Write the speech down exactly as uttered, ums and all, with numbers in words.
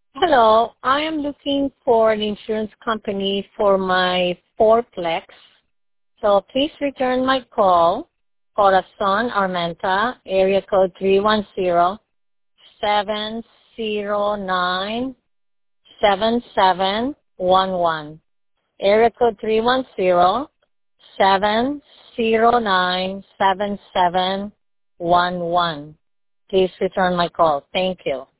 Hello, I am looking for an insurance company for my fourplex. So please return my call. Corazon Armenta, area code three one zero, seven zero nine, seven seven one one. Area code three one zero, seven zero nine, seven seven one one. Please return my call. Thank you.